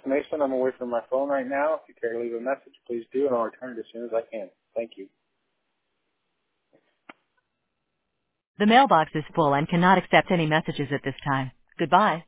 Mason. I'm away from my phone right now. If you care to leave a message, please do, and I'll return it as soon as I can. Thank you. The mailbox is full and cannot accept any messages at this time. Goodbye.